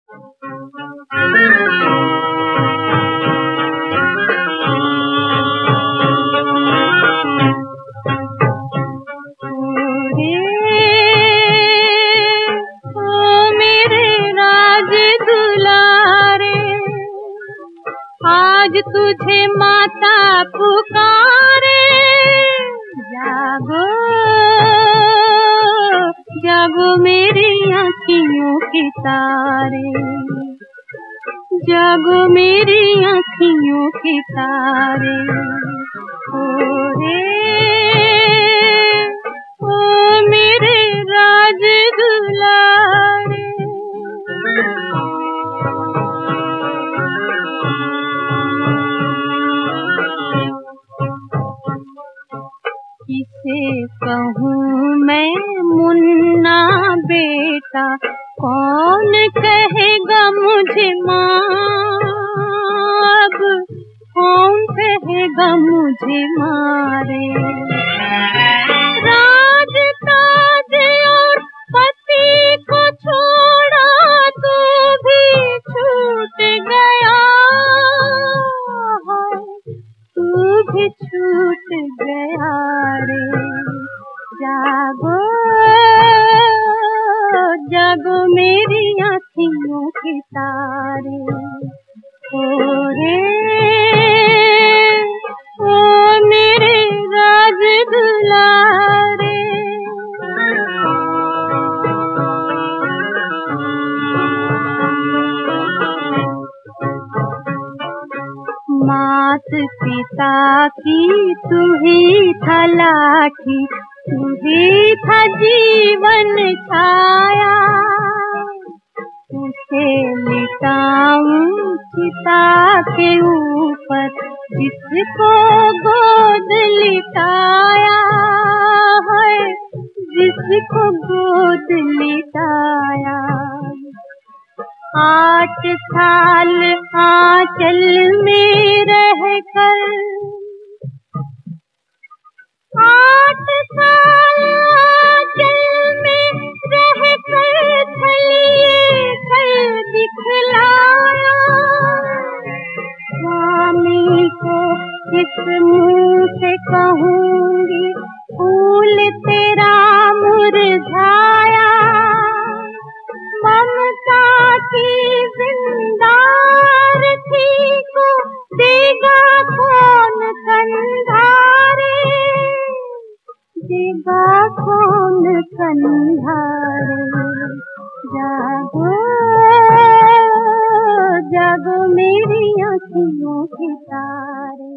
आज तुझे माता पुकारे, जागो जागो मेरी आँखियों के तारे, जागो मेरी आँखियों के तारे। ओ मेरे राज दुलारे। किसे कहूँ मैं मुन्ना बेटा, कौन कहेगा मुझे माँ, अब कौन कहेगा मुझे मारे। राज ताज और पति को छोड़ा तो भी छूट गया, तू भी छूट गया रे। जागो जागो मेरी आँखियों के तारे। ओ मेरे राज दुलारे। मात पिता की तू ही था लाठी, तू ही था जीवन छाया, उसे मिटाऊं चिता के ऊपर जिसको गोद लिटाया है, जिसको गोद लिटाया। 8 साल आंचल में रहकर, 8 साल आंचल में रहकर छलिए छल दिखलाया। स्वामी को किस मुँह से कहूँगी फूल तेरा मुरझाया, ममता की जिंदार थी को देगा कौन कंधारे, देगा कौन कंधारे। जागो जागो मेरी आँखियों के तारे।